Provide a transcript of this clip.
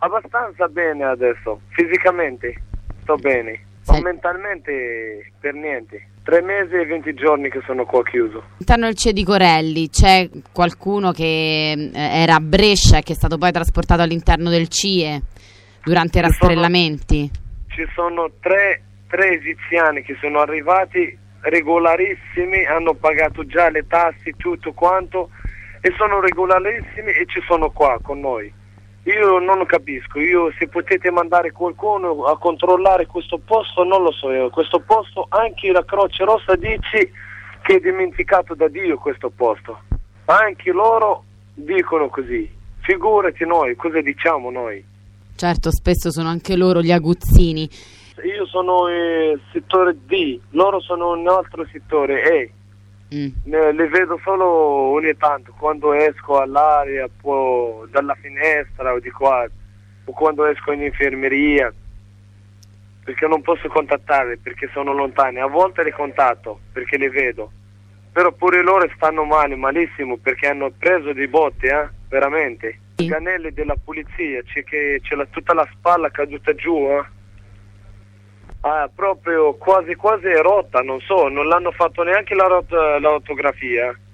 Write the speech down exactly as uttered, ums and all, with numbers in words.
Abbastanza bene adesso, fisicamente sto bene, Sei... ma mentalmente per niente. Tre mesi e venti giorni che sono qua chiuso. All'interno del C I E di Corelli c'è qualcuno che eh, era a Brescia e che è stato poi trasportato all'interno del C I E durante i Ci rastrellamenti? Sono, ci sono tre, tre egiziani che sono arrivati regolarissimi, hanno pagato già le tasse, tutto quanto, e sono regolarissimi e ci sono qua con noi. Io non capisco, io se potete mandare qualcuno a controllare questo posto, non lo so io, questo posto anche la Croce Rossa dice che è dimenticato da Dio questo posto, anche loro dicono così, figurati noi, cosa diciamo noi? Certo, spesso sono anche loro gli aguzzini. Io sono il settore D, loro sono in un altro settore E. Mm. Le vedo solo ogni tanto quando esco all'aria, poi dalla finestra o di qua, o quando esco in infermeria, perché non posso contattarle perché sono lontane. A volte le contatto perché le vedo, però pure loro stanno male, malissimo, perché hanno preso dei botti, eh, veramente. I canelli della polizia, c'è che c'è la, tutta la spalla caduta giù, eh. Ah, proprio quasi quasi è rotta, non so, non l'hanno fatto neanche la rot- l'autografia.